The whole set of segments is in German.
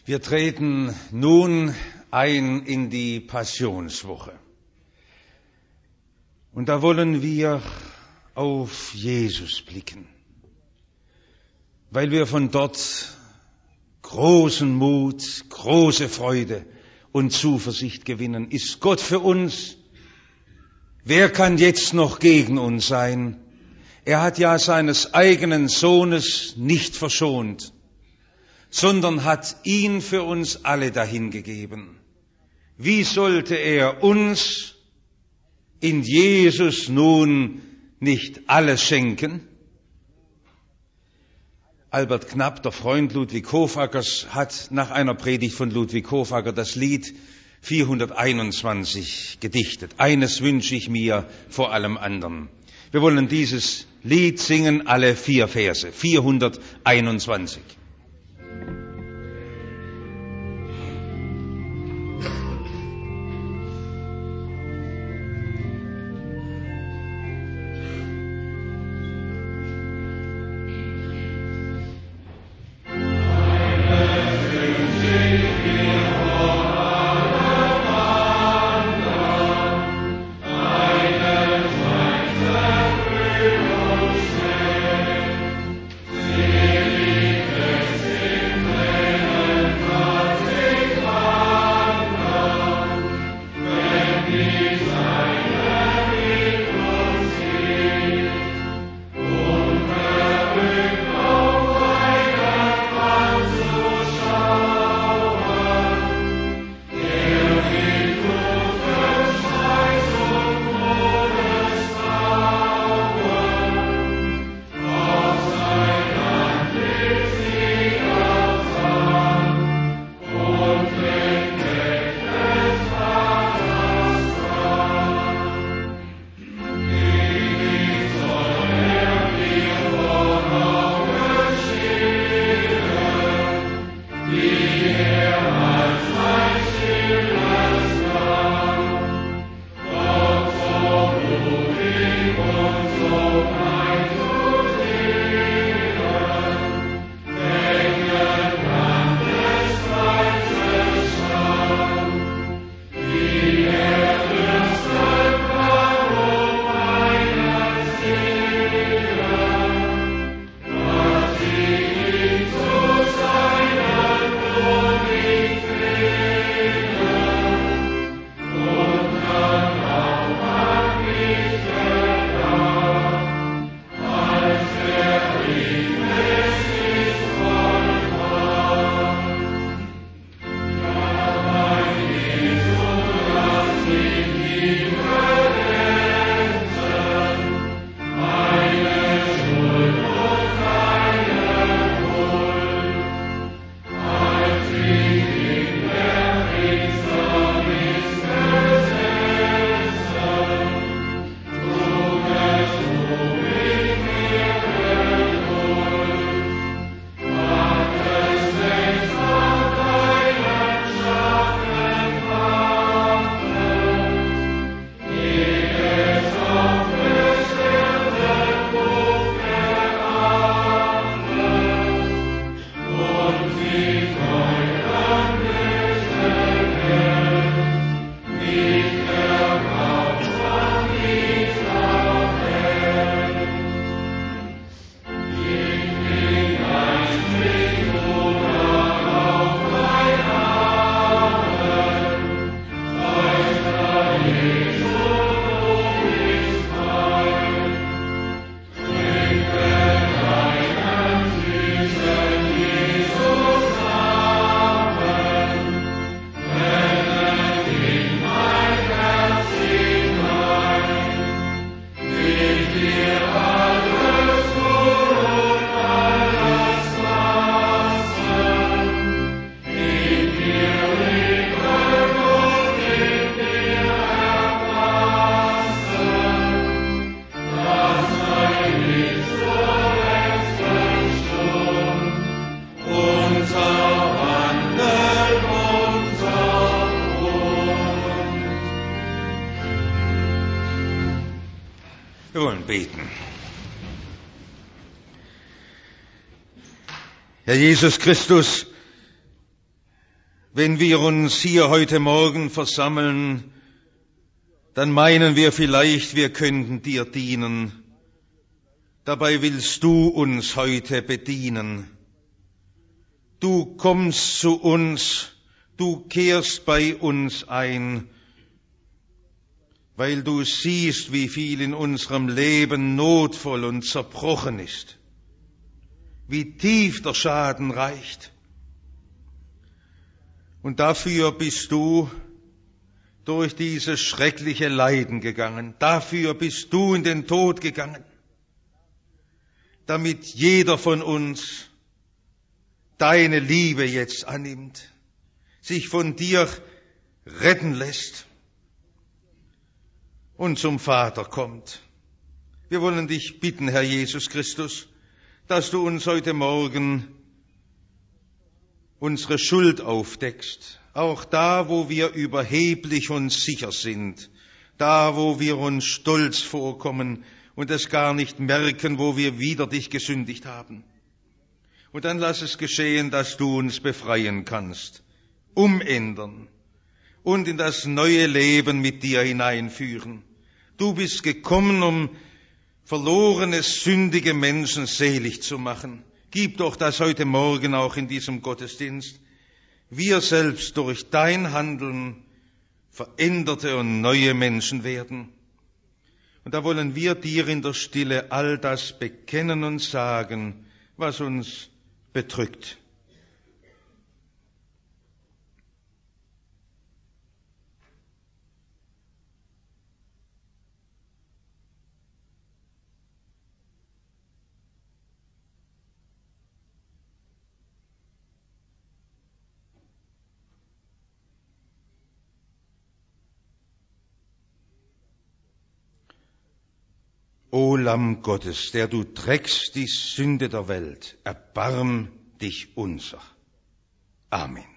Wir treten nun ein in die Passionswoche. Und da wollen wir auf Jesus blicken, weil wir von dort großen Mut, große Freude und Zuversicht gewinnen. Ist Gott für uns? Wer kann jetzt noch gegen uns sein? Er hat ja seines eigenen Sohnes nicht verschont, sondern hat ihn für uns alle dahingegeben. Wie sollte er uns in Jesus nun nicht alles schenken? Albert Knapp, der Freund Ludwig Hofackers, hat nach einer Predigt von Ludwig Hofacker das Lied 421 gedichtet. Eines wünsche ich mir vor allem anderen. Wir wollen dieses Lied singen, alle 4 Verse, 421. Wir wollen beten. Herr Jesus Christus, Wenn wir uns hier heute Morgen versammeln, dann meinen wir vielleicht, wir könnten dir dienen. Dabei willst du uns heute bedienen. Du kommst zu uns, du kehrst bei uns ein, weil du siehst, wie viel in unserem Leben notvoll und zerbrochen ist, wie tief der Schaden reicht. Und dafür bist du durch dieses schreckliche Leiden gegangen. Dafür bist du in den Tod gegangen, damit jeder von uns deine Liebe jetzt annimmt, sich von dir retten lässt und zum Vater kommt. Wir wollen dich bitten, Herr Jesus Christus, dass du uns heute Morgen unsere Schuld aufdeckst, auch da, wo wir überheblich und sicher sind, da, wo wir uns stolz vorkommen und es gar nicht merken, wo wir wider dich gesündigt haben. Und dann lass es geschehen, dass du uns befreien kannst, umändern und in das neue Leben mit dir hineinführen. Du bist gekommen, um verlorene, sündige Menschen selig zu machen. Gib doch das heute Morgen auch in diesem Gottesdienst. Wir selbst durch dein Handeln veränderte und neue Menschen werden. Und da wollen wir dir in der Stille all das bekennen und sagen, was uns bedrückt. O Lamm Gottes, der du trägst die Sünde der Welt, erbarm dich unser. Amen.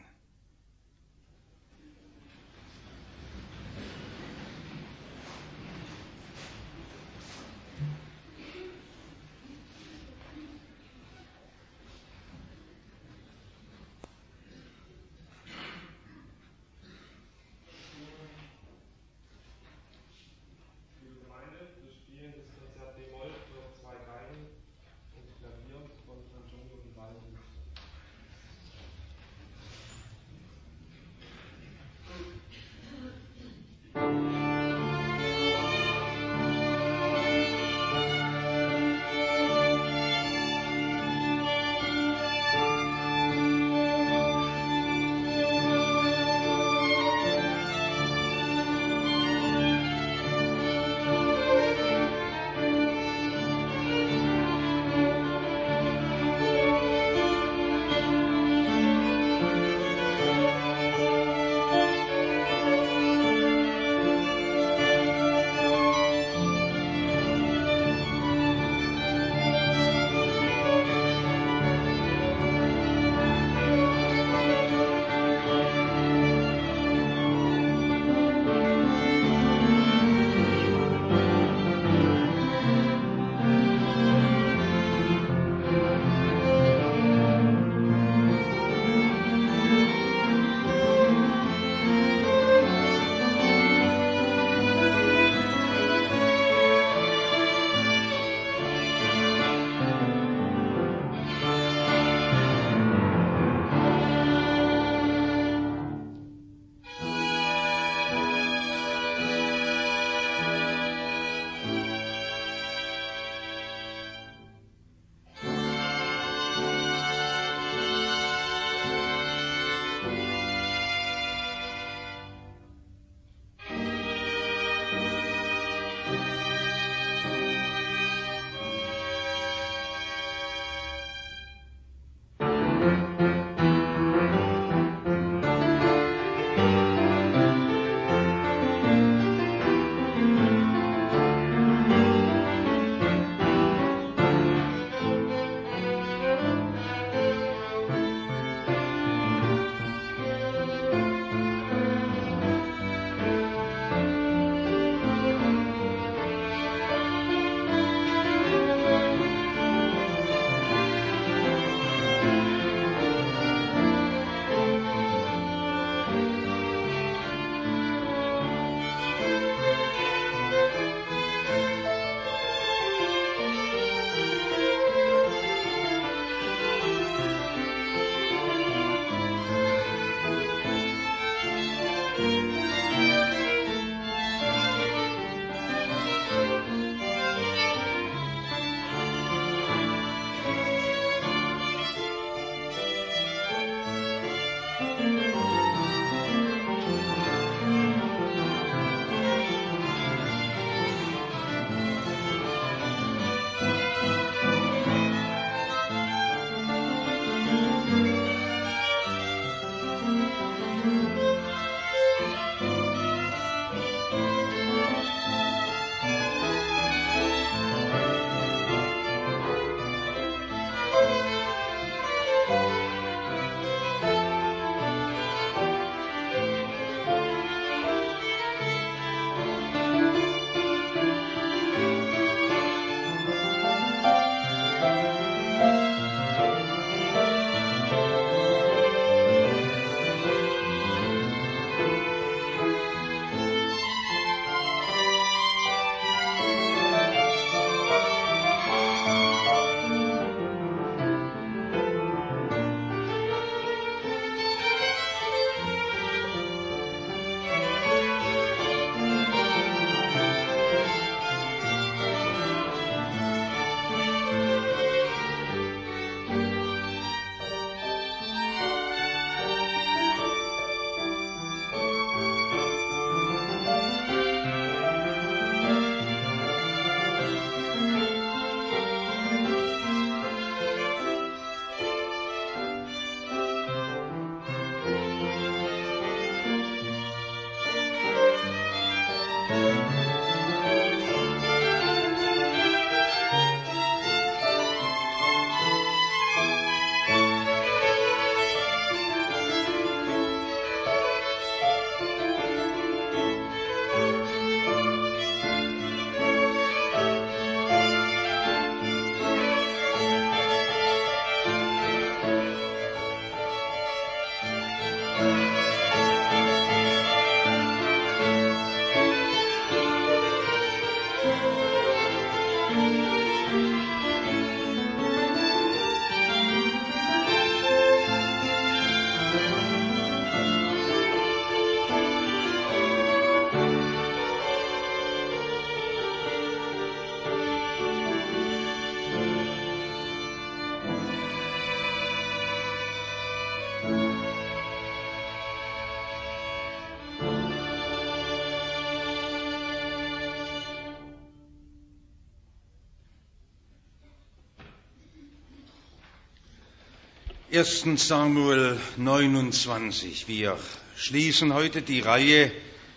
1. Samuel 29. Wir schließen heute die Reihe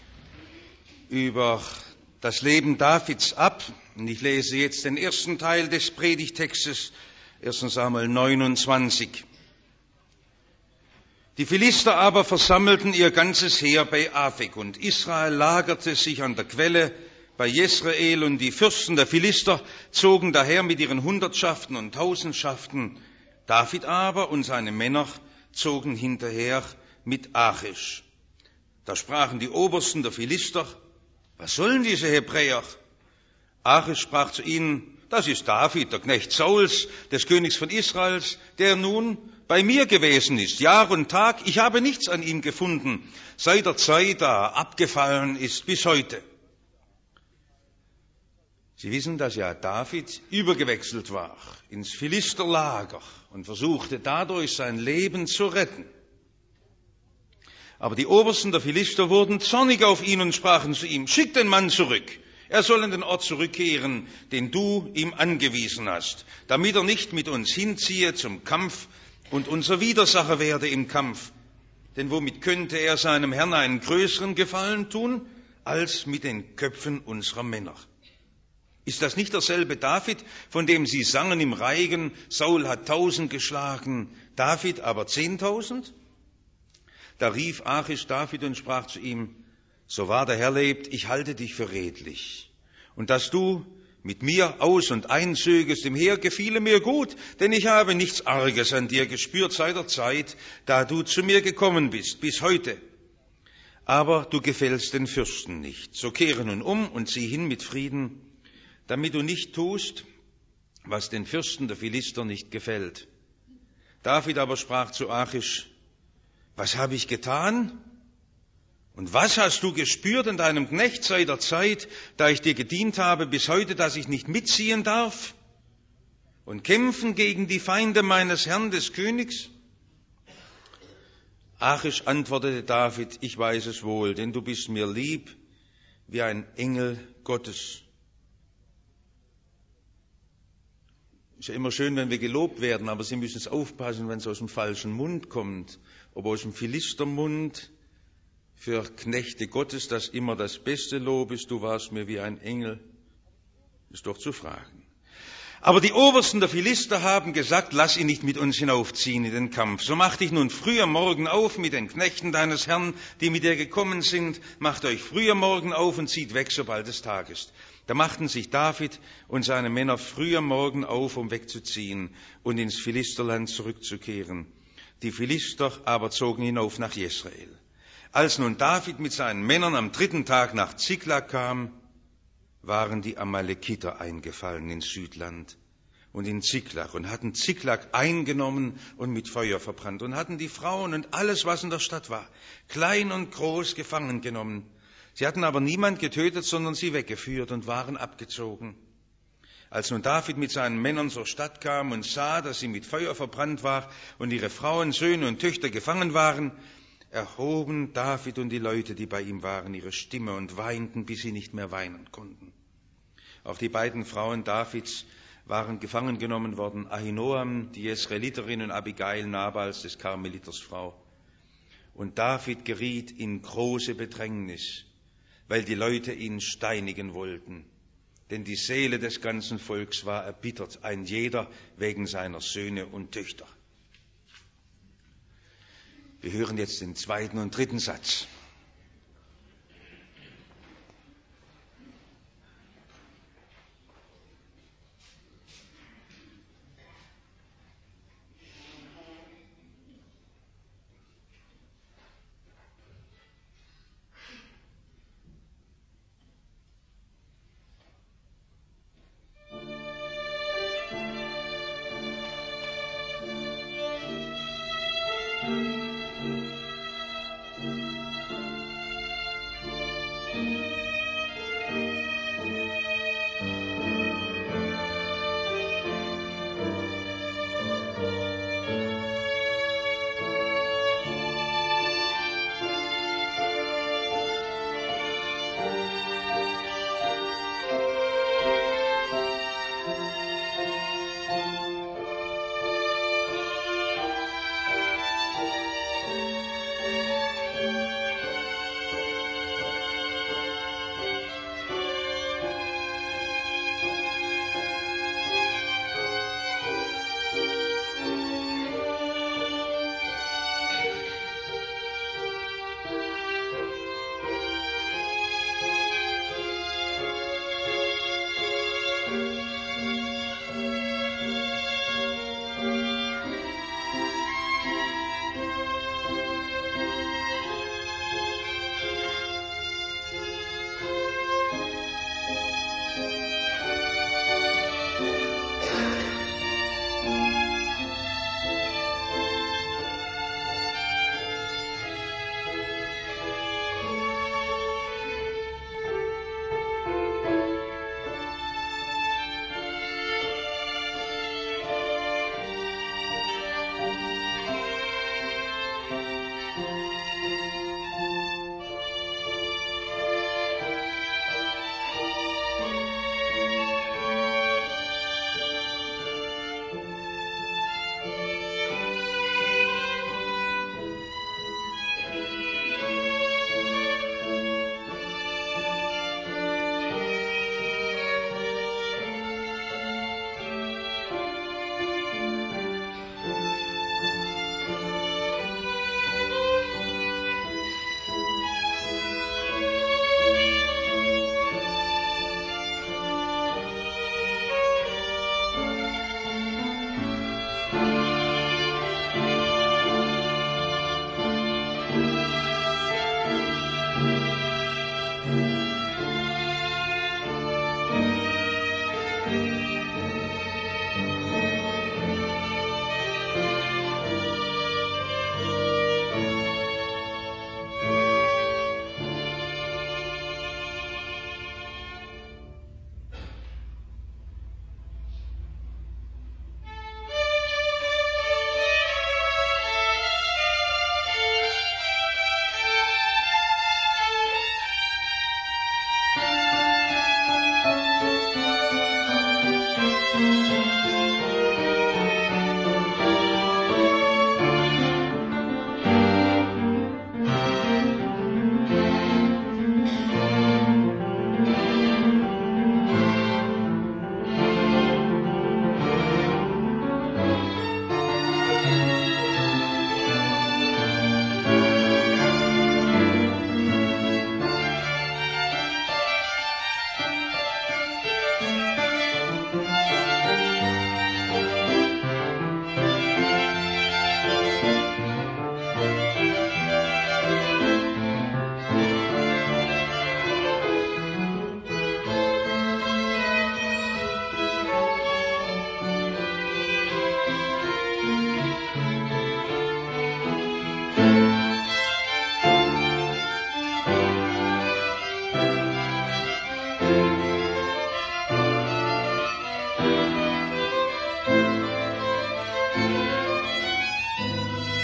über das Leben Davids ab. Und ich lese jetzt den ersten Teil des Predigtextes, 1. Samuel 29. Die Philister aber versammelten ihr ganzes Heer bei Afek, und Israel lagerte sich an der Quelle bei Jesreel, und die Fürsten der Philister zogen daher mit ihren Hundertschaften und Tausendschaften. David aber und seine Männer zogen hinterher mit Achish. Da sprachen die Obersten der Philister: Was sollen diese Hebräer? Achish sprach zu ihnen: Das ist David, der Knecht Sauls, des Königs von Israels, der nun bei mir gewesen ist, Jahr und Tag. Ich habe nichts an ihm gefunden, seit der Zeit, da er abgefallen ist, bis heute. Sie wissen, dass ja David übergewechselt war ins Philisterlager und versuchte dadurch sein Leben zu retten. Aber die Obersten der Philister wurden zornig auf ihn und sprachen zu ihm: Schick den Mann zurück, er soll an den Ort zurückkehren, den du ihm angewiesen hast, damit er nicht mit uns hinziehe zum Kampf und unser Widersacher werde im Kampf. Denn womit könnte er seinem Herrn einen größeren Gefallen tun, als mit den Köpfen unserer Männer? Ist das nicht derselbe David, von dem sie sangen im Reigen: Saul hat 1000 geschlagen, David aber 10.000? Da rief Achish David und sprach zu ihm: So wahr der Herr lebt, ich halte dich für redlich. Und dass du mit mir aus- und einzögest im Heer, gefiele mir gut, denn ich habe nichts Arges an dir gespürt seit der Zeit, da du zu mir gekommen bist, bis heute. Aber du gefällst den Fürsten nicht. So kehre nun um und zieh hin mit Frieden, damit du nicht tust, was den Fürsten der Philister nicht gefällt. David aber sprach zu Achish: Was habe ich getan? Und was hast du gespürt an deinem Knecht seit der Zeit, da ich dir gedient habe, bis heute, dass ich nicht mitziehen darf und kämpfen gegen die Feinde meines Herrn des Königs? Achish antwortete David: Ich weiß es wohl, denn du bist mir lieb wie ein Engel Gottes. Ist ja immer schön, wenn wir gelobt werden, aber Sie müssen es aufpassen, wenn es aus dem falschen Mund kommt. Ob aus dem Philistermund. Für Knechte Gottes, das immer das beste Lob ist: Du warst mir wie ein Engel, ist doch zu fragen. Aber die Obersten der Philister haben gesagt: Lass ihn nicht mit uns hinaufziehen in den Kampf. So mach dich nun früh am Morgen auf mit den Knechten deines Herrn, die mit dir gekommen sind. Macht euch früh am Morgen auf und zieht weg, sobald es Tag ist. Da machten sich David und seine Männer früh am Morgen auf, um wegzuziehen und ins Philisterland zurückzukehren. Die Philister aber zogen hinauf nach Jesreel. Als nun David mit seinen Männern am 3. Tag nach Ziklag kam, waren die Amalekiter eingefallen ins Südland und in Ziklag und hatten Ziklag eingenommen und mit Feuer verbrannt und hatten die Frauen und alles, was in der Stadt war, klein und groß, gefangen genommen. Sie hatten aber niemand getötet, sondern sie weggeführt und waren abgezogen. Als nun David mit seinen Männern zur Stadt kam und sah, dass sie mit Feuer verbrannt war und ihre Frauen, Söhne und Töchter gefangen waren, erhoben David und die Leute, die bei ihm waren, ihre Stimme und weinten, bis sie nicht mehr weinen konnten. Auch die beiden Frauen Davids waren gefangen genommen worden: Ahinoam, die Jesreeliterin, und Abigail, Nabals, des Karmeliters Frau. Und David geriet in große Bedrängnis, weil die Leute ihn steinigen wollten. Denn die Seele des ganzen Volks war erbittert, ein jeder wegen seiner Söhne und Töchter. Wir hören jetzt den 2. und 3. Satz.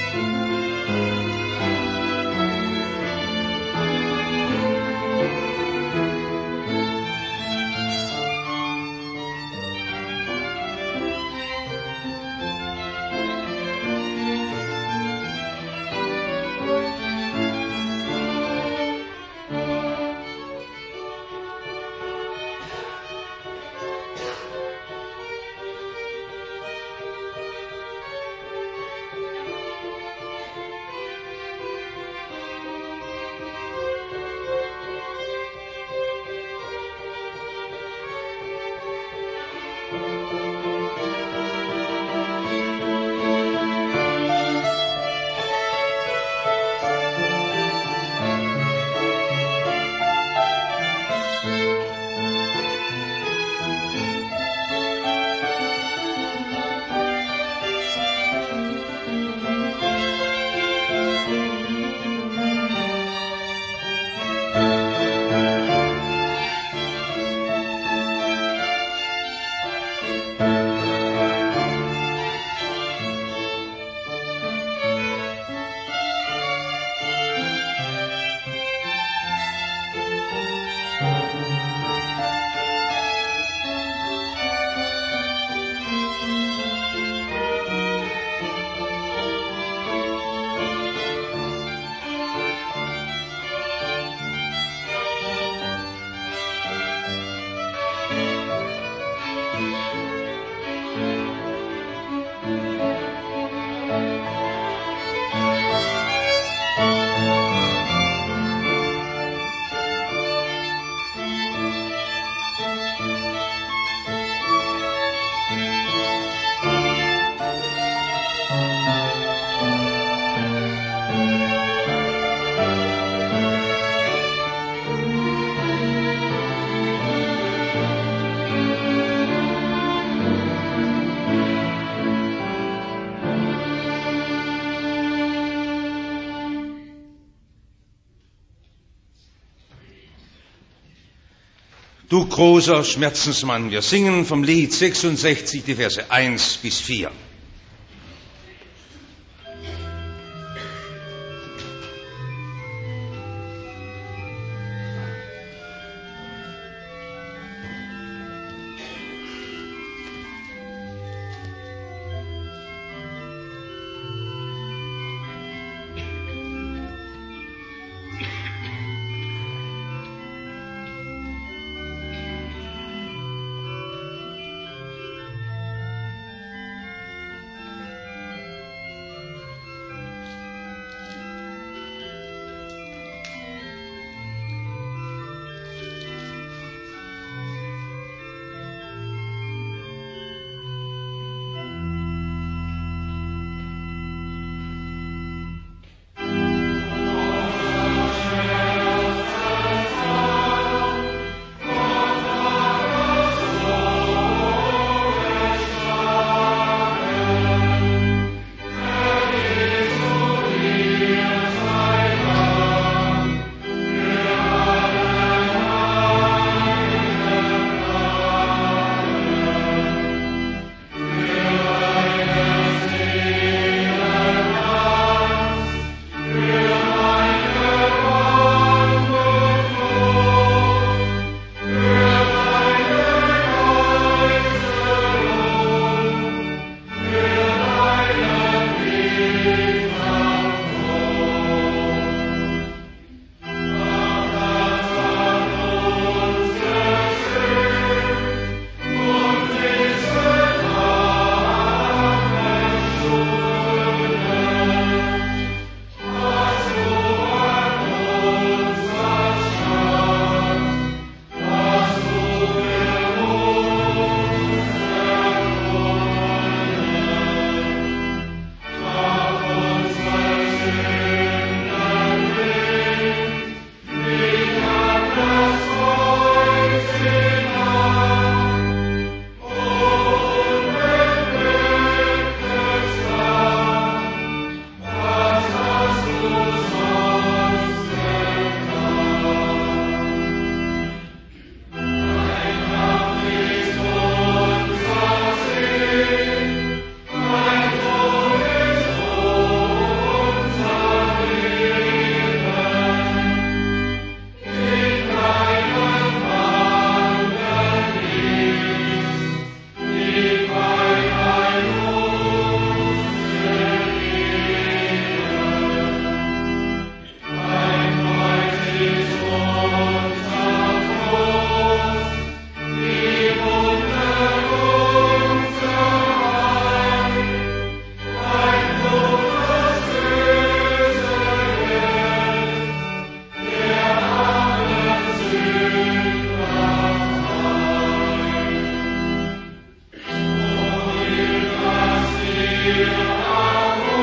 Du großer Schmerzensmann, wir singen vom Lied 66 die Verse 1 bis 4.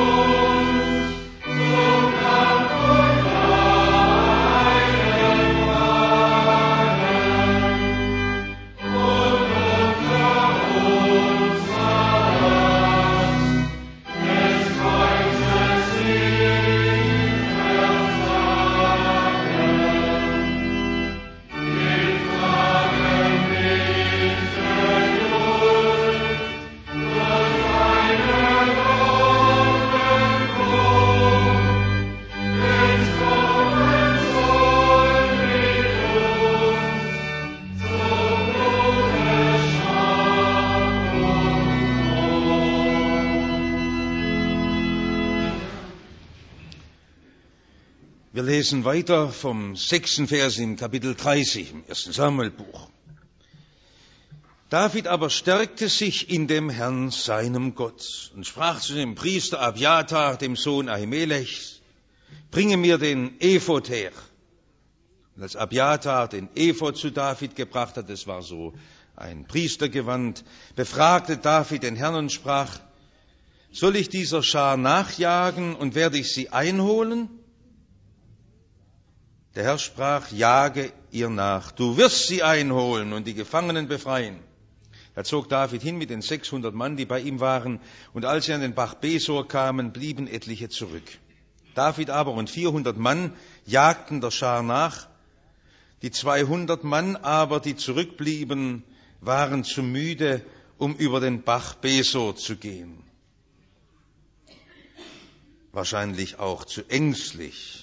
Wir lesen weiter vom 6. Vers im Kapitel 30 im 1. Samuel-Buch. David aber stärkte sich in dem Herrn, seinem Gott, und sprach zu dem Priester Abiathar, dem Sohn Ahimelechs: Bringe mir den Ephod her. Und als Abiathar den Ephod zu David gebracht hat, es war so ein Priestergewand, befragte David den Herrn und sprach: Soll ich dieser Schar nachjagen und werde ich sie einholen? Der Herr sprach: Jage ihr nach, du wirst sie einholen und die Gefangenen befreien. Da zog David hin mit den 600 Mann, die bei ihm waren, und als sie an den Bach Besor kamen, blieben etliche zurück. David aber und 400 Mann jagten der Schar nach. Die 200 Mann aber, die zurückblieben, waren zu müde, um über den Bach Besor zu gehen. Wahrscheinlich auch zu ängstlich.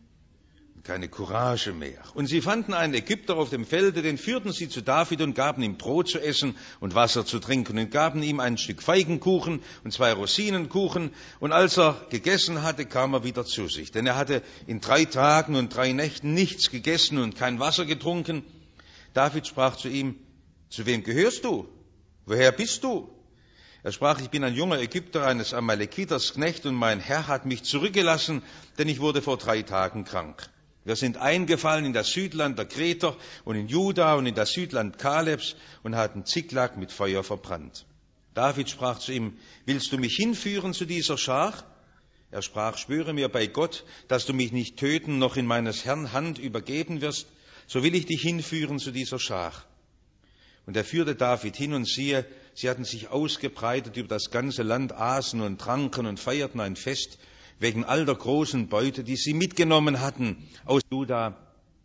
Keine Courage mehr. Und sie fanden einen Ägypter auf dem Felde, den führten sie zu David und gaben ihm Brot zu essen und Wasser zu trinken und gaben ihm ein Stück Feigenkuchen und 2 Rosinenkuchen. Und als er gegessen hatte, kam er wieder zu sich. Denn er hatte in 3 Tagen und 3 Nächten nichts gegessen und kein Wasser getrunken. David sprach zu ihm: Zu wem gehörst du? Woher bist du? Er sprach: Ich bin ein junger Ägypter, eines Amalekiters Knecht, und mein Herr hat mich zurückgelassen, denn ich wurde vor 3 Tagen krank. Wir sind eingefallen in das Südland der Kreter und in Juda und in das Südland Kalebs und hatten Ziklag mit Feuer verbrannt. David sprach zu ihm: Willst du mich hinführen zu dieser Schar? Er sprach: Schwöre mir bei Gott, dass du mich nicht töten noch in meines Herrn Hand übergeben wirst, so will ich dich hinführen zu dieser Schar. Und er führte David hin, und siehe, sie hatten sich ausgebreitet über das ganze Land, aßen und tranken und feierten ein Fest wegen all der großen Beute, die sie mitgenommen hatten aus Juda.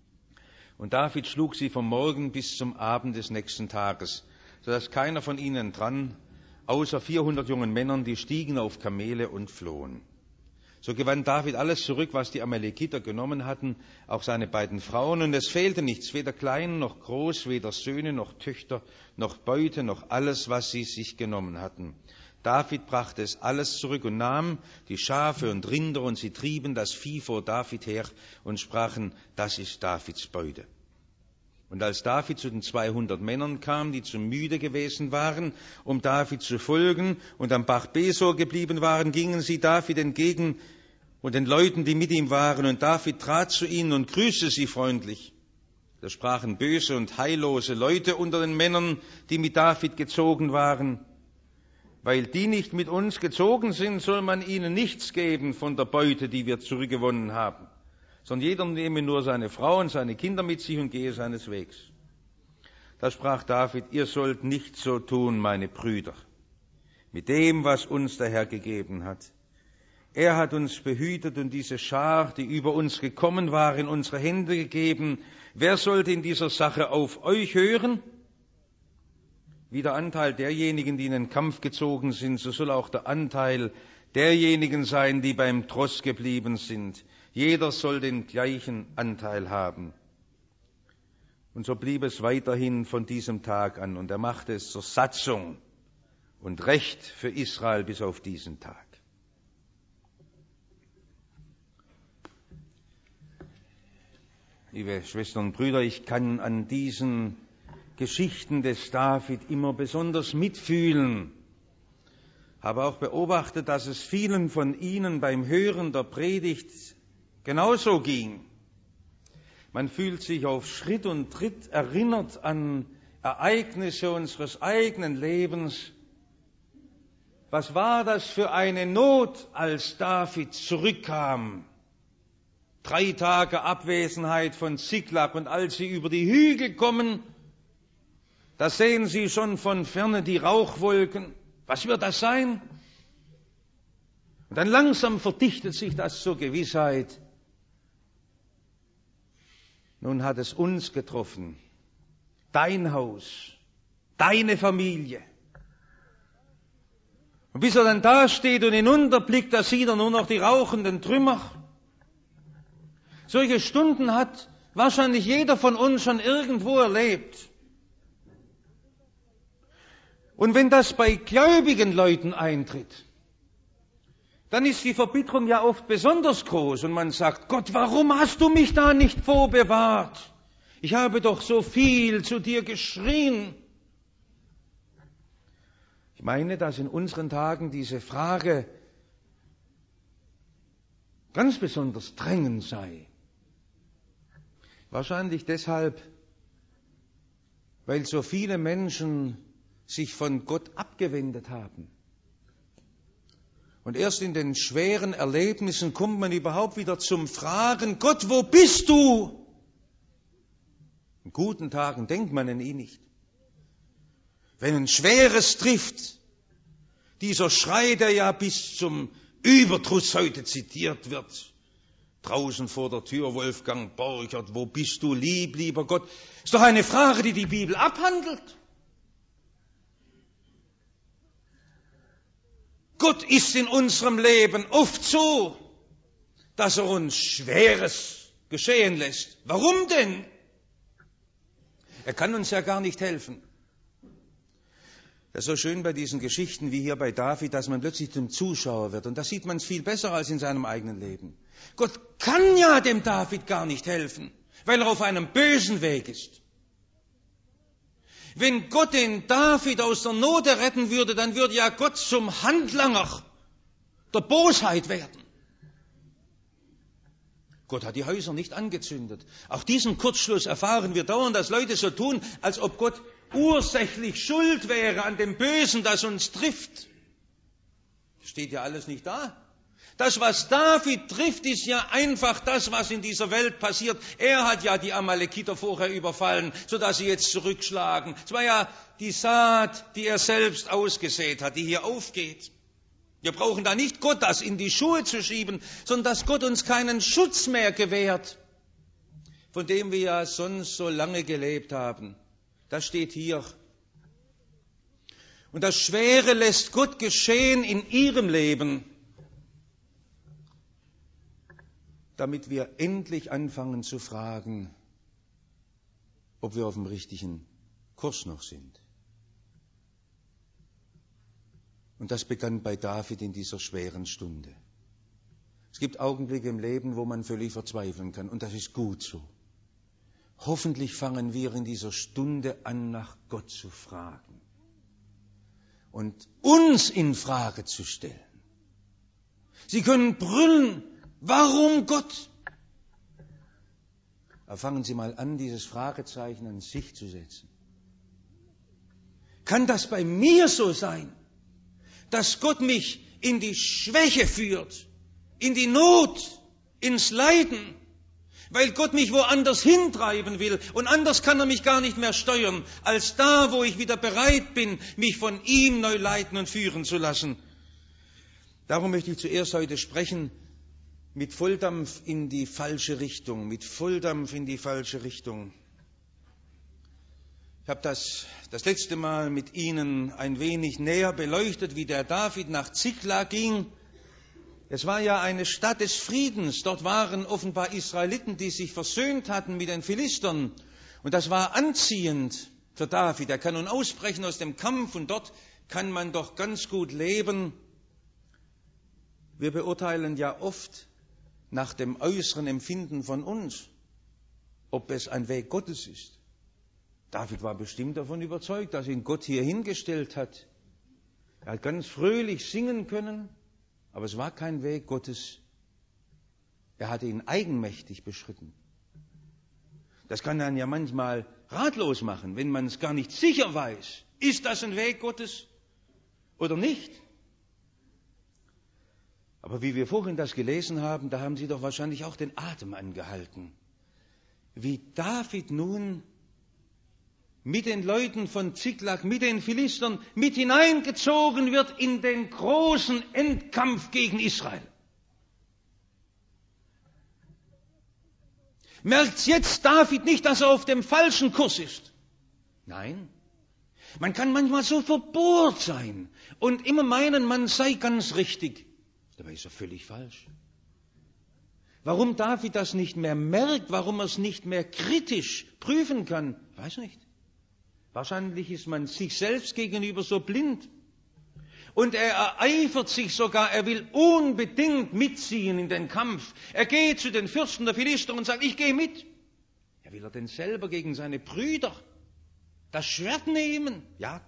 Und David schlug sie vom Morgen bis zum Abend des nächsten Tages, sodass keiner von ihnen entrann, außer 400 jungen Männern, die stiegen auf Kamele und flohen. So gewann David alles zurück, was die Amalekiter genommen hatten, auch seine beiden Frauen, und es fehlte nichts, weder klein noch groß, weder Söhne noch Töchter, noch Beute, noch alles, was sie sich genommen hatten. David brachte es alles zurück und nahm die Schafe und Rinder, und sie trieben das Vieh vor David her und sprachen: Das ist Davids Beute. Und als David zu den 200 Männern kam, die zu müde gewesen waren, um David zu folgen, und am Bach Besor geblieben waren, gingen sie David entgegen und den Leuten, die mit ihm waren. Und David trat zu ihnen und grüßte sie freundlich. Da sprachen böse und heillose Leute unter den Männern, die mit David gezogen waren: Weil die nicht mit uns gezogen sind, soll man ihnen nichts geben von der Beute, die wir zurückgewonnen haben, sondern jeder nehme nur seine Frau und seine Kinder mit sich und gehe seines Wegs. Da sprach David: Ihr sollt nicht so tun, meine Brüder, mit dem, was uns der Herr gegeben hat. Er hat uns behütet und diese Schar, die über uns gekommen war, in unsere Hände gegeben. Wer sollte in dieser Sache auf euch hören? Wie der Anteil derjenigen, die in den Kampf gezogen sind, so soll auch der Anteil derjenigen sein, die beim Tross geblieben sind. Jeder soll den gleichen Anteil haben. Und so blieb es weiterhin von diesem Tag an, und er machte es zur Satzung und Recht für Israel bis auf diesen Tag. Liebe Schwestern und Brüder, ich kann an diesen Geschichten des David immer besonders mitfühlen. Habe auch beobachtet, dass es vielen von Ihnen beim Hören der Predigt genauso ging. Man fühlt sich auf Schritt und Tritt erinnert an Ereignisse unseres eigenen Lebens, Was war das für eine Not, als David zurückkam? 3 Tage Abwesenheit von Ziklag, und als sie über die Hügel kommen, da sehen sie schon von ferne die Rauchwolken. Was wird das sein? Und dann langsam verdichtet sich das zur Gewissheit. Nun hat es uns getroffen. Dein Haus, deine Familie. Und bis er dann da steht und hinunterblickt, da sieht er nur noch die rauchenden Trümmer. Solche Stunden hat wahrscheinlich jeder von uns schon irgendwo erlebt. Und wenn das bei gläubigen Leuten eintritt, dann ist die Verbitterung ja oft besonders groß und man sagt, Gott, warum hast du mich da nicht vorbewahrt? Ich habe doch so viel zu dir geschrien. Ich meine, dass in unseren Tagen diese Frage ganz besonders drängend sei. Wahrscheinlich deshalb, weil so viele Menschen sich von Gott abgewendet haben. Und erst in den schweren Erlebnissen kommt man überhaupt wieder zum Fragen, Gott, wo bist du? In guten Tagen denkt man an ihn nicht. Wenn ein Schweres trifft, dieser Schrei, der ja bis zum Überdruss heute zitiert wird, draußen vor der Tür Wolfgang Borchert, wo bist du, lieber Gott? Ist doch eine Frage, die die Bibel abhandelt. Gott ist in unserem Leben oft so, dass er uns Schweres geschehen lässt. Warum denn? Er kann uns ja gar nicht helfen. Das ist so schön bei diesen Geschichten wie hier bei David, dass man plötzlich zum Zuschauer wird. Und da sieht man es viel besser als in seinem eigenen Leben. Gott kann ja dem David gar nicht helfen, weil er auf einem bösen Weg ist. Wenn Gott den David aus der Not retten würde, dann würde ja Gott zum Handlanger der Bosheit werden. Gott hat die Häuser nicht angezündet. Auch diesen Kurzschluss erfahren wir dauernd, dass Leute so tun, als ob Gott ursächlich schuld wäre an dem Bösen, das uns trifft. Steht ja alles nicht da. Das, was David trifft, ist ja einfach das, was in dieser Welt passiert. Er hat ja die Amalekiter vorher überfallen, sodass sie jetzt zurückschlagen. Es war ja die Saat, die er selbst ausgesät hat, die hier aufgeht. Wir brauchen da nicht Gott das in die Schuhe zu schieben, sondern dass Gott uns keinen Schutz mehr gewährt, von dem wir ja sonst so lange gelebt haben. Das steht hier. Und das Schwere lässt Gott geschehen in ihrem Leben, damit wir endlich anfangen zu fragen, ob wir auf dem richtigen Kurs noch sind. Und das begann bei David in dieser schweren Stunde. Es gibt Augenblicke im Leben, wo man völlig verzweifeln kann, und das ist gut so. Hoffentlich fangen wir in dieser Stunde an, nach Gott zu fragen und uns in Frage zu stellen. Sie können brüllen, warum Gott? Aber fangen Sie mal an, dieses Fragezeichen an sich zu setzen. Kann das bei mir so sein, dass Gott mich in die Schwäche führt, in die Not, ins Leiden, weil Gott mich woanders hintreiben will und anders kann er mich gar nicht mehr steuern, als da, wo ich wieder bereit bin, mich von ihm neu leiten und führen zu lassen. Darum möchte ich zuerst heute sprechen, mit Volldampf in die falsche Richtung, mit Volldampf in die falsche Richtung. Ich habe das letzte Mal mit Ihnen ein wenig näher beleuchtet, wie der David nach Ziklag ging. Es war ja eine Stadt des Friedens. Dort waren offenbar Israeliten, die sich versöhnt hatten mit den Philistern. Und das war anziehend für David. Er kann nun ausbrechen aus dem Kampf und dort kann man doch ganz gut leben. Wir beurteilen ja oft nach dem äußeren Empfinden von uns, ob es ein Weg Gottes ist. David war bestimmt davon überzeugt, dass ihn Gott hier hingestellt hat. Er hat ganz fröhlich singen können, aber es war kein Weg Gottes. Er hatte ihn eigenmächtig beschritten. Das kann einen ja manchmal ratlos machen, wenn man es gar nicht sicher weiß. Ist das ein Weg Gottes oder nicht? Aber wie wir vorhin das gelesen haben, da haben Sie doch wahrscheinlich auch den Atem angehalten. Wie David nun mit den Leuten von Ziklag, mit den Philistern, mit hineingezogen wird in den großen Endkampf gegen Israel. Merkt jetzt David nicht, dass er auf dem falschen Kurs ist? Nein. Man kann manchmal so verbohrt sein und immer meinen, man sei ganz richtig. Dabei ist er völlig falsch. Warum David das nicht mehr merkt, warum er es nicht mehr kritisch prüfen kann, weiß nicht. Wahrscheinlich ist man sich selbst gegenüber so blind. Und er ereifert sich sogar, er will unbedingt mitziehen in den Kampf. Er geht zu den Fürsten der Philister und sagt, ich gehe mit. Ja, will er denn selber gegen seine Brüder das Schwert nehmen? Ja.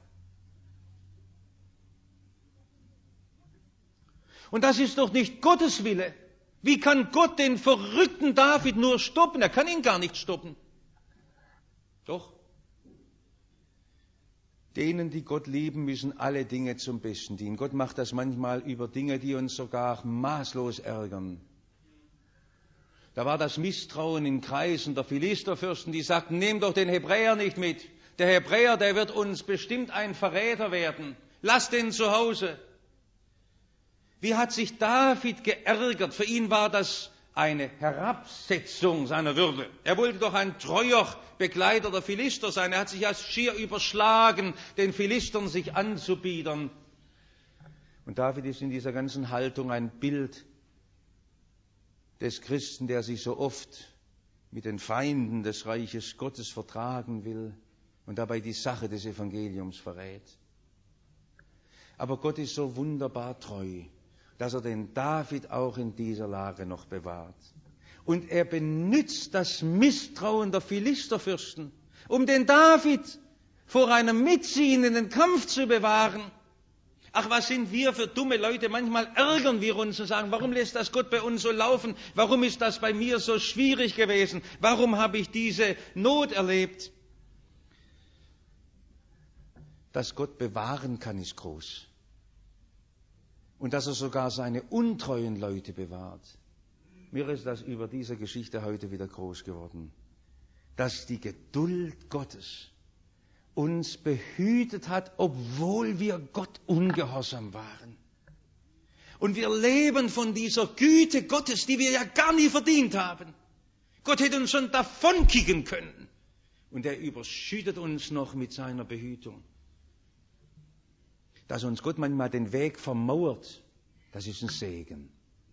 Und das ist doch nicht Gottes Wille. Wie kann Gott den verrückten David nur stoppen? Er kann ihn gar nicht stoppen. Doch. Denen, die Gott lieben, müssen alle Dinge zum Besten dienen. Gott macht das manchmal über Dinge, die uns sogar maßlos ärgern. Da war das Misstrauen in Kreisen der Philisterfürsten, die sagten, nehmt doch den Hebräer nicht mit. Der Hebräer, der wird uns bestimmt ein Verräter werden. Lasst den zu Hause. Wie hat sich David geärgert? Für ihn war das eine Herabsetzung seiner Würde. Er wollte doch ein treuer Begleiter der Philister sein. Er hat sich ja schier überschlagen, den Philistern sich anzubiedern. Und David ist in dieser ganzen Haltung ein Bild des Christen, der sich so oft mit den Feinden des Reiches Gottes vertragen will und dabei die Sache des Evangeliums verrät. Aber Gott ist so wunderbar treu, dass er den David auch in dieser Lage noch bewahrt. Und er benutzt das Misstrauen der Philisterfürsten, um den David vor einem Mitziehen in den Kampf zu bewahren. Ach, was sind wir für dumme Leute? Manchmal ärgern wir uns und sagen, warum lässt das Gott bei uns so laufen? Warum ist das bei mir so schwierig gewesen? Warum habe ich diese Not erlebt? Dass Gott bewahren kann, ist groß. Und dass er sogar seine untreuen Leute bewahrt. Mir ist das über diese Geschichte heute wieder groß geworden. Dass die Geduld Gottes uns behütet hat, obwohl wir Gott ungehorsam waren. Und wir leben von dieser Güte Gottes, die wir ja gar nie verdient haben. Gott hätte uns schon davonkicken können. Und er überschüttet uns noch mit seiner Behütung. Dass uns Gott manchmal den Weg vermauert, das ist ein Segen.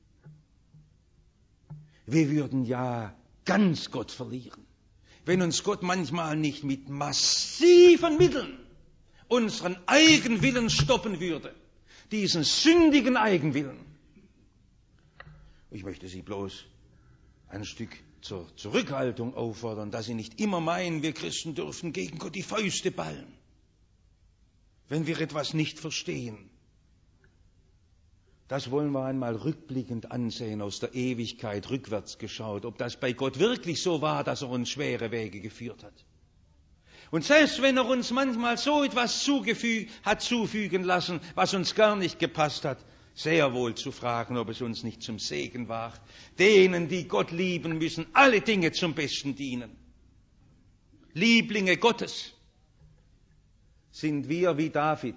Wir würden ja ganz Gott verlieren, wenn uns Gott manchmal nicht mit massiven Mitteln unseren Eigenwillen stoppen würde, diesen sündigen Eigenwillen. Ich möchte Sie bloß ein Stück zur Zurückhaltung auffordern, dass Sie nicht immer meinen, wir Christen dürfen gegen Gott die Fäuste ballen, wenn wir etwas nicht verstehen. Das wollen wir einmal rückblickend ansehen, aus der Ewigkeit rückwärts geschaut, ob das bei Gott wirklich so war, dass er uns schwere Wege geführt hat. Und selbst wenn er uns manchmal so etwas hat zufügen lassen, was uns gar nicht gepasst hat, sehr wohl zu fragen, ob es uns nicht zum Segen war. Denen, die Gott lieben, müssen alle Dinge zum Besten dienen. Lieblinge Gottes sind wir wie David.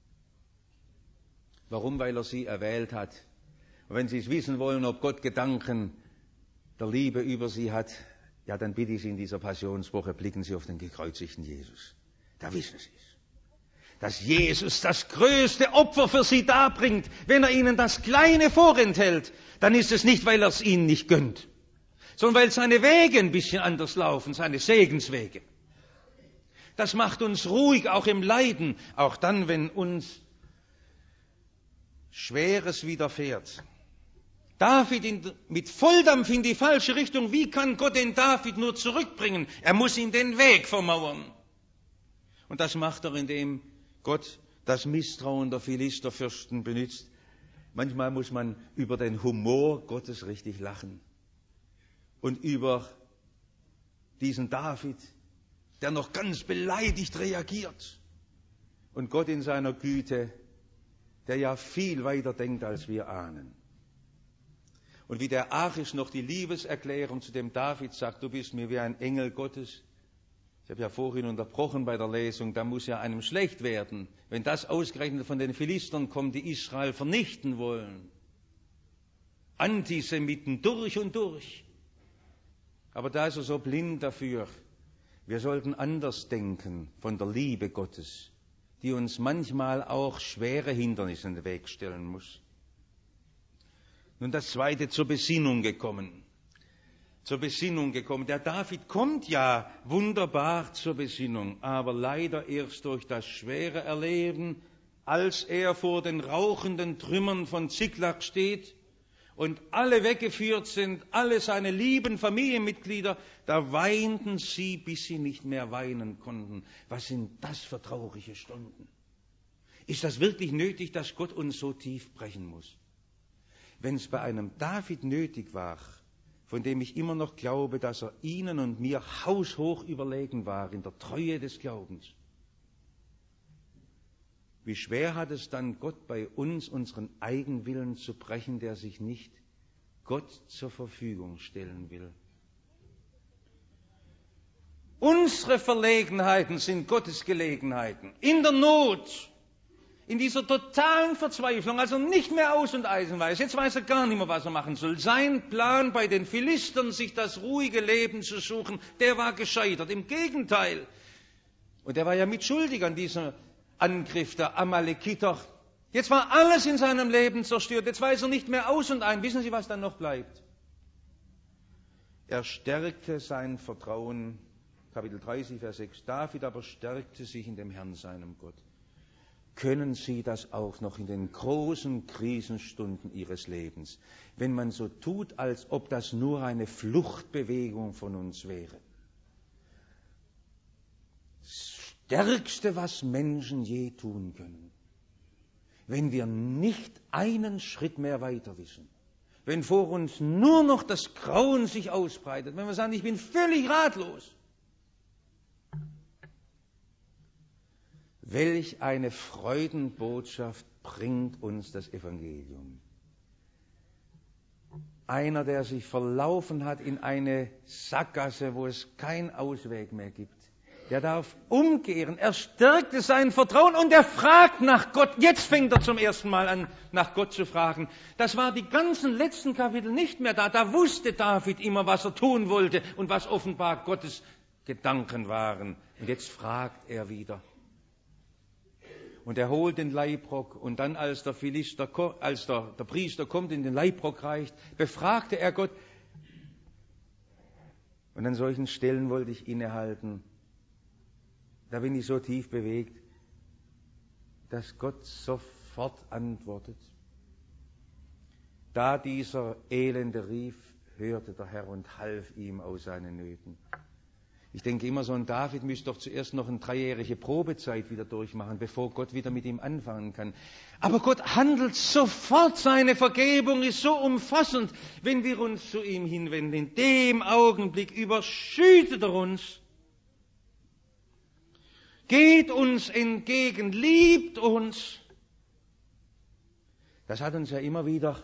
Warum? Weil er sie erwählt hat. Und wenn Sie es wissen wollen, ob Gott Gedanken der Liebe über sie hat, ja, dann bitte ich Sie in dieser Passionswoche, blicken Sie auf den gekreuzigten Jesus. Da wissen Sie es. Dass Jesus das größte Opfer für Sie darbringt, wenn er Ihnen das Kleine vorenthält, dann ist es nicht, weil er es Ihnen nicht gönnt, sondern weil seine Wege ein bisschen anders laufen, seine Segenswege. Das macht uns ruhig, auch im Leiden, auch dann, wenn uns Schweres widerfährt. David mit Volldampf in die falsche Richtung. Wie kann Gott den David nur zurückbringen? Er muss ihm den Weg vermauern. Und das macht er, indem Gott das Misstrauen der Philisterfürsten benutzt. Manchmal muss man über den Humor Gottes richtig lachen. Und über diesen David, der noch ganz beleidigt reagiert. Und Gott in seiner Güte, der ja viel weiter denkt, als wir ahnen. Und wie der Achish noch die Liebeserklärung zu dem David sagt, du bist mir wie ein Engel Gottes. Ich habe ja vorhin unterbrochen bei der Lesung, da muss ja einem schlecht werden, wenn das ausgerechnet von den Philistern kommt, die Israel vernichten wollen. Antisemiten durch und durch. Aber da ist er so blind dafür. Wir sollten anders denken von der Liebe Gottes, die uns manchmal auch schwere Hindernisse in den Weg stellen muss. Nun das Zweite, zur Besinnung gekommen. Der David kommt ja wunderbar zur Besinnung, aber leider erst durch das schwere Erleben, als er vor den rauchenden Trümmern von Ziklag steht und alle weggeführt sind, alle seine lieben Familienmitglieder, da weinten sie, bis sie nicht mehr weinen konnten. Was sind das für traurige Stunden? Ist das wirklich nötig, dass Gott uns so tief brechen muss? Wenn es bei einem David nötig war, von dem ich immer noch glaube, dass er Ihnen und mir haushoch überlegen war in der Treue des Glaubens, wie schwer hat es dann Gott bei uns, unseren Eigenwillen zu brechen, der sich nicht Gott zur Verfügung stellen will. Unsere Verlegenheiten sind Gottes Gelegenheiten. In der Not, in dieser totalen Verzweiflung, also nicht mehr Aus- und Eisen weiß, jetzt weiß er gar nicht mehr, was er machen soll. Sein Plan bei den Philistern, sich das ruhige Leben zu suchen, der war gescheitert. Im Gegenteil. Und er war ja mitschuldig an diesem Angriff der Amalekiter. Jetzt war alles in seinem Leben zerstört. Jetzt weiß er nicht mehr aus und ein. Wissen Sie, was dann noch bleibt? Er stärkte sein Vertrauen, Kapitel 30, Vers 6. David aber stärkte sich in dem Herrn, seinem Gott. Können Sie das auch noch in den großen Krisenstunden Ihres Lebens, wenn man so tut, als ob das nur eine Fluchtbewegung von uns wäre? Stärkste, was Menschen je tun können. Wenn wir nicht einen Schritt mehr weiter wissen, wenn vor uns nur noch das Grauen sich ausbreitet, wenn wir sagen, ich bin völlig ratlos. Welch eine Freudenbotschaft bringt uns das Evangelium. Einer, der sich verlaufen hat in eine Sackgasse, wo es keinen Ausweg mehr gibt, der darf umkehren. Er stärkte sein Vertrauen und er fragt nach Gott. Jetzt fängt er zum ersten Mal an, nach Gott zu fragen. Das war die ganzen letzten Kapitel nicht mehr da. Da wusste David immer, was er tun wollte und was offenbar Gottes Gedanken waren. Und jetzt fragt er wieder. Und er holt den Leibrock und dann, als der Priester kommt, in den Leibrock reicht, befragte er Gott. Und an solchen Stellen wollte ich innehalten. Da bin ich so tief bewegt, dass Gott sofort antwortet. Da dieser Elende rief, hörte der Herr und half ihm aus seinen Nöten. Ich denke immer, so ein David müsste doch zuerst noch eine 3-jährige Probezeit wieder durchmachen, bevor Gott wieder mit ihm anfangen kann. Aber Gott handelt sofort, seine Vergebung ist so umfassend, wenn wir uns zu ihm hinwenden. In dem Augenblick überschüttet er uns, geht uns entgegen, liebt uns. Das hat uns ja immer wieder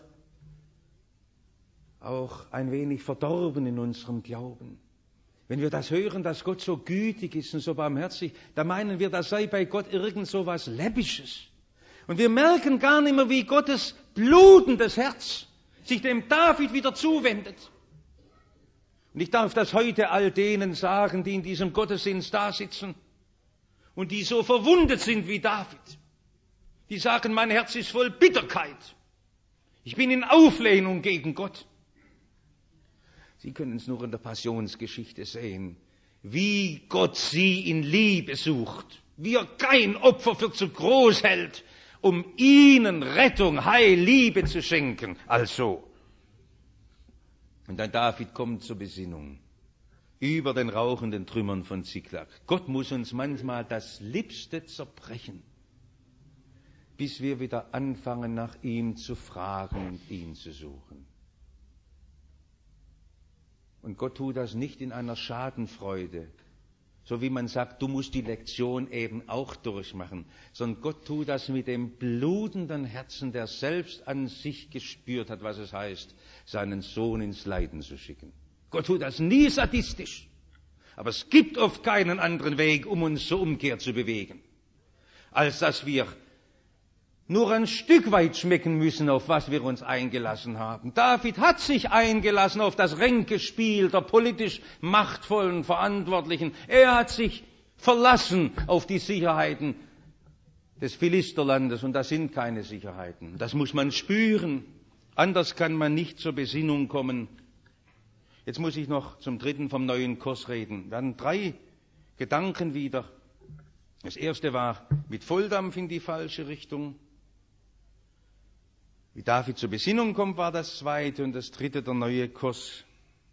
auch ein wenig verdorben in unserem Glauben. Wenn wir das hören, dass Gott so gütig ist und so barmherzig, da meinen wir, das sei bei Gott irgend so was Läppisches. Und wir merken gar nicht mehr, wie Gottes blutendes Herz sich dem David wieder zuwendet. Und ich darf das heute all denen sagen, die in diesem Gottesdienst da sitzen und die so verwundet sind wie David. Die sagen, mein Herz ist voll Bitterkeit. Ich bin in Auflehnung gegen Gott. Sie können es nur in der Passionsgeschichte sehen, wie Gott sie in Liebe sucht, wie er kein Opfer für zu groß hält, um ihnen Rettung, Heil, Liebe zu schenken. Also. Und dann David kommt zur Besinnung über den rauchenden Trümmern von Ziklag. Gott muss uns manchmal das Liebste zerbrechen, bis wir wieder anfangen, nach ihm zu fragen und ihn zu suchen. Und Gott tut das nicht in einer Schadenfreude, So wie man sagt, du musst die Lektion eben auch durchmachen. Sondern Gott tut das mit dem blutenden Herzen, der selbst an sich gespürt hat, was es heißt, seinen Sohn ins Leiden zu schicken. Gott tut das nie sadistisch. Aber es gibt oft keinen anderen Weg, um uns zur Umkehr zu bewegen, als dass wir nur ein Stück weit schmecken müssen, auf was wir uns eingelassen haben. David hat sich eingelassen auf das Ränkespiel der politisch machtvollen Verantwortlichen. Er hat sich verlassen auf die Sicherheiten des Philisterlandes, und das sind keine Sicherheiten. Das muss man spüren. Anders kann man nicht zur Besinnung kommen. Jetzt muss ich noch zum dritten vom neuen Kurs reden. Dann 3 Gedanken wieder. Das erste war mit Volldampf in die falsche Richtung. Wie David zur Besinnung kommt, war das zweite, und das dritte der neue Kurs.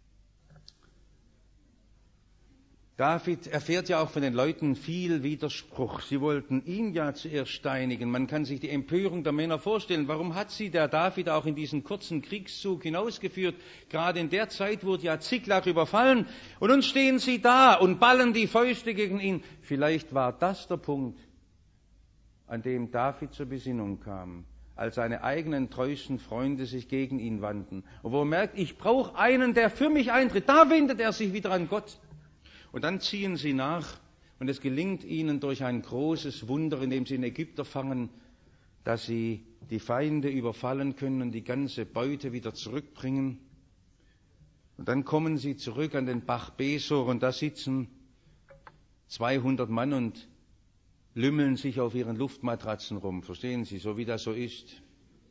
David erfährt ja auch von den Leuten viel Widerspruch. Sie wollten ihn ja zuerst steinigen. Man kann sich die Empörung der Männer vorstellen. Warum hat sie der David auch in diesen kurzen Kriegszug hinausgeführt? Gerade in der Zeit wurde ja Ziklag überfallen, und nun stehen sie da und ballen die Fäuste gegen ihn. Vielleicht war das der Punkt, an dem David zur Besinnung kam, als seine eigenen treuesten Freunde sich gegen ihn wandten. Und wo er merkt, ich brauche einen, der für mich eintritt. Da wendet er sich wieder an Gott. Und dann ziehen sie nach, und es gelingt ihnen durch ein großes Wunder, indem sie den Ägypter fangen, dass sie die Feinde überfallen können und die ganze Beute wieder zurückbringen. Und dann kommen sie zurück an den Bach Besor, und da sitzen 200 Mann und lümmeln sich auf ihren Luftmatratzen rum, verstehen Sie, so wie das so ist.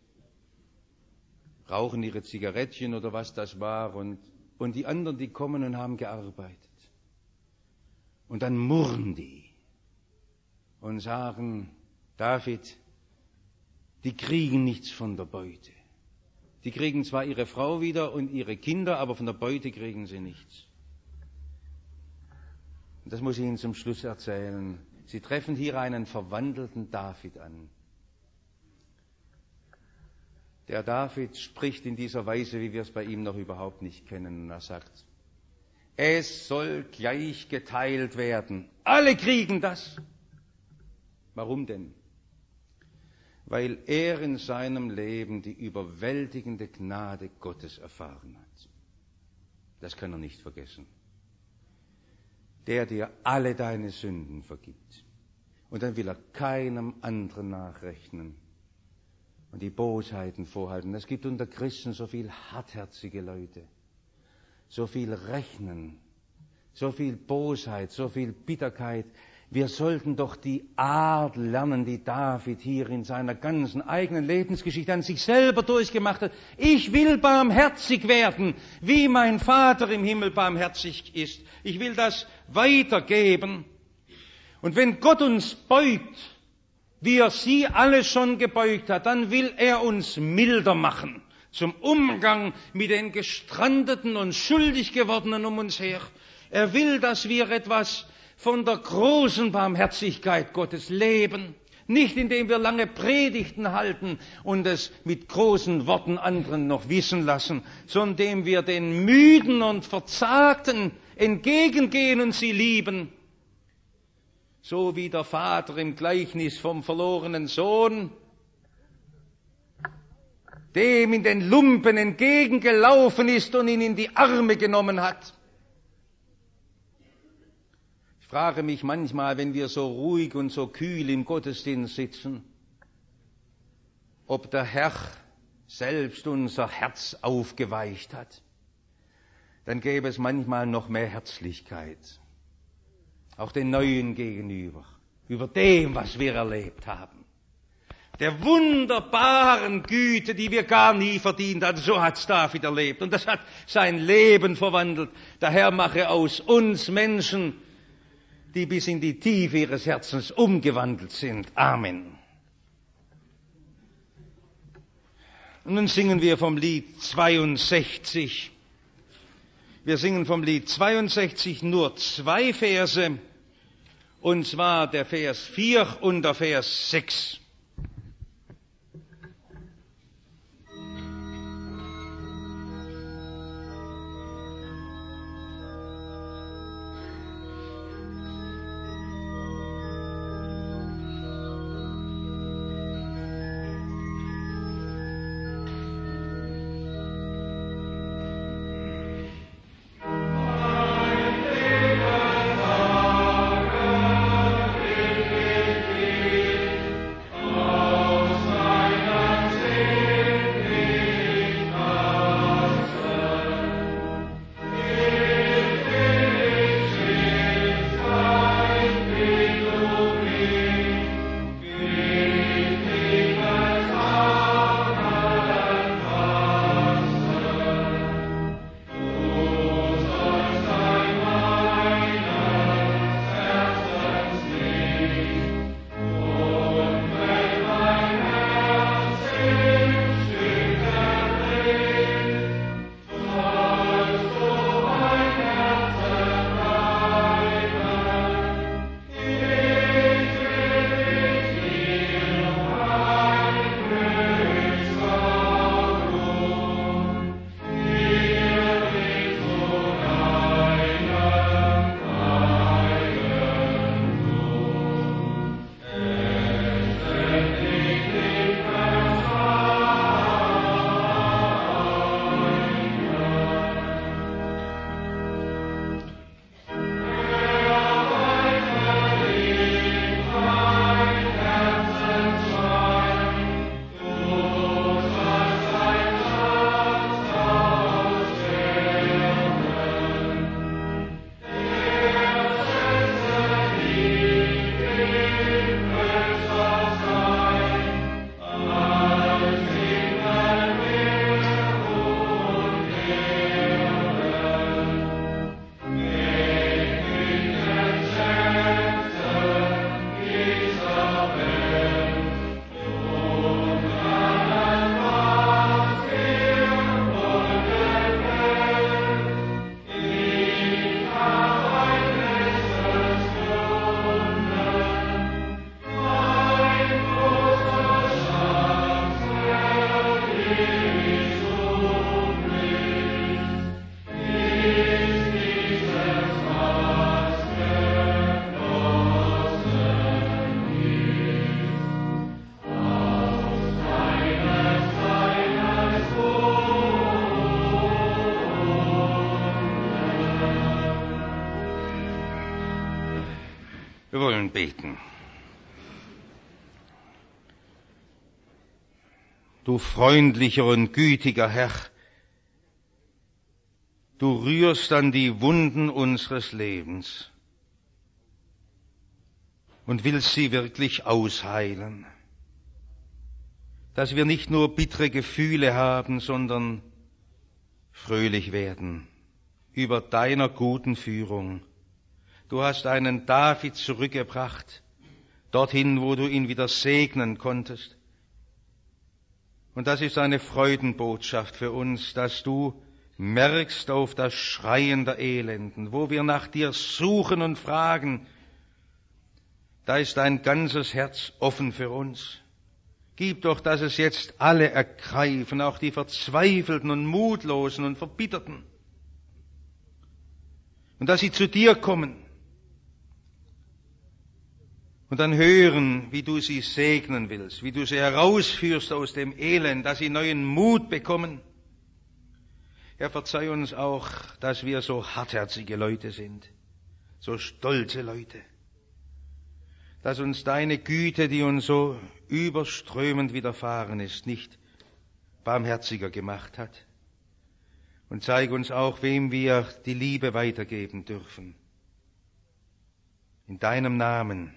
Rauchen ihre Zigarettchen oder was das war, und die anderen, die kommen und haben gearbeitet. Und dann murren die und sagen, David, die kriegen nichts von der Beute. Die kriegen zwar ihre Frau wieder und ihre Kinder, aber von der Beute kriegen sie nichts. Und das muss ich Ihnen zum Schluss erzählen. Sie treffen hier einen verwandelten David an. Der David spricht in dieser Weise, wie wir es bei ihm noch überhaupt nicht kennen. Und er sagt, es soll gleich geteilt werden. Alle kriegen das. Warum denn? Weil er in seinem Leben die überwältigende Gnade Gottes erfahren hat. Das kann er nicht vergessen. Der dir alle deine Sünden vergibt. Und dann will er keinem anderen nachrechnen und die Bosheiten vorhalten. Es gibt unter Christen so viel hartherzige Leute, so viel Rechnen, so viel Bosheit, so viel Bitterkeit. Wir sollten doch die Art lernen, die David hier in seiner ganzen eigenen Lebensgeschichte an sich selber durchgemacht hat. Ich will barmherzig werden, wie mein Vater im Himmel barmherzig ist. Ich will das weitergeben. Und wenn Gott uns beugt, wie er sie alle schon gebeugt hat, dann will er uns milder machen zum Umgang mit den Gestrandeten und schuldig gewordenen um uns her. Er will, dass wir etwas von der großen Barmherzigkeit Gottes leben, nicht indem wir lange Predigten halten und es mit großen Worten anderen noch wissen lassen, sondern indem wir den Müden und Verzagten entgegengehen und sie lieben. So wie der Vater im Gleichnis vom verlorenen Sohn, dem in den Lumpen entgegengelaufen ist und ihn in die Arme genommen hat. Ich frage mich manchmal, wenn wir so ruhig und so kühl im Gottesdienst sitzen, ob der Herr selbst unser Herz aufgeweicht hat. Dann gäbe es manchmal noch mehr Herzlichkeit. Auch den Neuen gegenüber, über dem, was wir erlebt haben. Der wunderbaren Güte, die wir gar nie verdient hatten, so hat's David erlebt. Und das hat sein Leben verwandelt. Der Herr mache aus uns Menschen, die bis in die Tiefe ihres Herzens umgewandelt sind. Amen. Und nun singen wir vom Lied 62. Wir singen vom Lied 62 nur 2 Verse, und zwar der Vers 4 und der Vers 6. Wir wollen beten. Du freundlicher und gütiger Herr, du rührst an die Wunden unseres Lebens und willst sie wirklich ausheilen, dass wir nicht nur bittere Gefühle haben, sondern fröhlich werden über deiner guten Führung. Du hast einen David zurückgebracht, dorthin, wo du ihn wieder segnen konntest. Und das ist eine Freudenbotschaft für uns, dass du merkst auf das Schreien der Elenden, wo wir nach dir suchen und fragen, da ist dein ganzes Herz offen für uns. Gib doch, dass es jetzt alle ergreifen, auch die Verzweifelten und Mutlosen und Verbitterten. Und dass sie zu dir kommen und dann hören, wie du sie segnen willst, wie du sie herausführst aus dem Elend, dass sie neuen Mut bekommen. Herr, verzeih uns auch, dass wir so hartherzige Leute sind, so stolze Leute, dass uns deine Güte, die uns so überströmend widerfahren ist, nicht barmherziger gemacht hat. Und zeig uns auch, wem wir die Liebe weitergeben dürfen. In deinem Namen.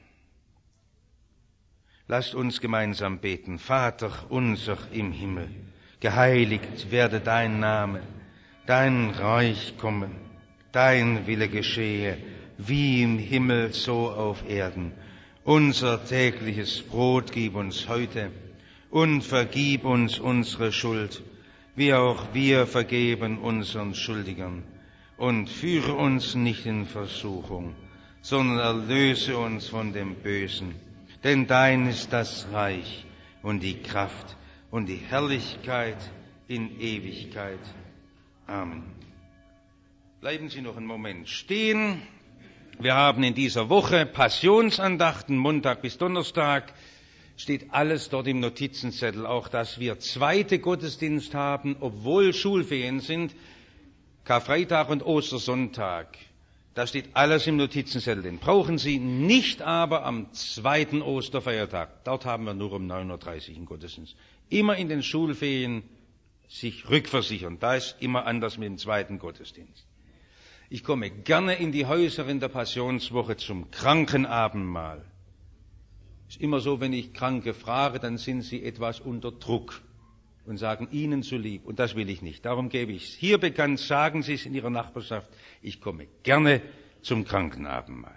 Lasst uns gemeinsam beten. Vater unser im Himmel, geheiligt werde dein Name, dein Reich komme, dein Wille geschehe, wie im Himmel so auf Erden. Unser tägliches Brot gib uns heute und vergib uns unsere Schuld, wie auch wir vergeben unseren Schuldigern. Und führe uns nicht in Versuchung, sondern erlöse uns von dem Bösen. Denn dein ist das Reich und die Kraft und die Herrlichkeit in Ewigkeit. Amen. Bleiben Sie noch einen Moment stehen. Wir haben in dieser Woche Passionsandachten, Montag bis Donnerstag. Steht alles dort im Notizenzettel, auch dass wir zweite Gottesdienst haben, obwohl Schulferien sind, Karfreitag und Ostersonntag. Da steht alles im Notizenzettel. Den brauchen Sie nicht aber am zweiten Osterfeiertag. Dort haben wir nur um 9.30 Uhr einen Gottesdienst. Immer in den Schulferien sich rückversichern. Da ist immer anders mit dem zweiten Gottesdienst. Ich komme gerne in die Häuser in der Passionswoche zum Krankenabendmahl. Ist immer so, wenn ich Kranke frage, dann sind sie etwas unter Druck und sagen, ihnen zu lieb. Und das will ich nicht. Darum gebe ich es hier bekannt, sagen Sie es in Ihrer Nachbarschaft. Ich komme gerne zum Krankenabendmahl.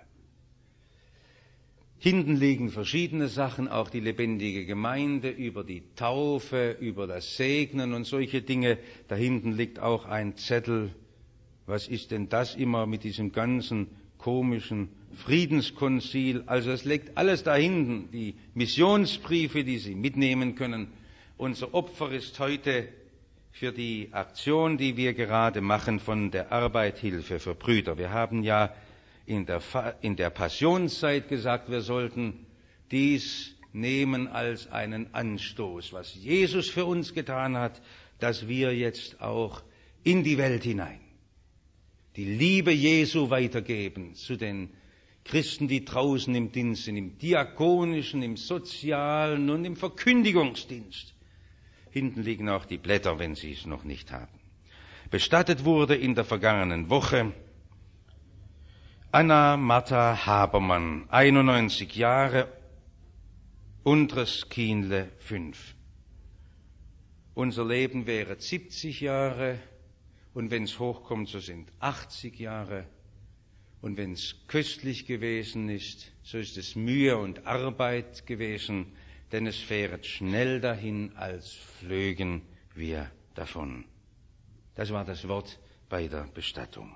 Hinten liegen verschiedene Sachen, auch die lebendige Gemeinde, über die Taufe, über das Segnen und solche Dinge. Da hinten liegt auch ein Zettel. Was ist denn das immer mit diesem ganzen komischen Friedenskonzil? Also es liegt alles da hinten, die Missionsbriefe, die Sie mitnehmen können. Unser Opfer ist heute für die Aktion, die wir gerade machen von der Arbeit Hilfe für Brüder. Wir haben ja in der Passionszeit gesagt, wir sollten dies nehmen als einen Anstoß, was Jesus für uns getan hat, dass wir jetzt auch in die Welt hinein die Liebe Jesu weitergeben zu den Christen, die draußen im Dienst sind, im diakonischen, im sozialen und im Verkündigungsdienst. Hinten liegen auch die Blätter, wenn Sie es noch nicht haben. Bestattet wurde in der vergangenen Woche Anna Martha Habermann, 91 Jahre, Unteres Kienle 5. Unser Leben wäre 70 Jahre und wenn es hochkommt, so sind 80 Jahre. Und wenn es köstlich gewesen ist, so ist es Mühe und Arbeit gewesen, denn es fähret schnell dahin, als flögen wir davon. Das war das Wort bei der Bestattung.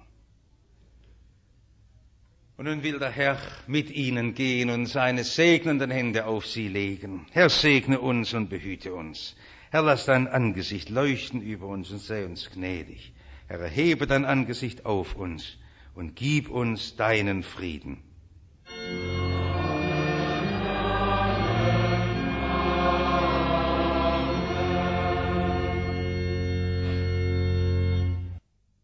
Und nun will der Herr mit ihnen gehen und seine segnenden Hände auf sie legen. Herr, segne uns und behüte uns. Herr, lass dein Angesicht leuchten über uns und sei uns gnädig. Herr, erhebe dein Angesicht auf uns und gib uns deinen Frieden.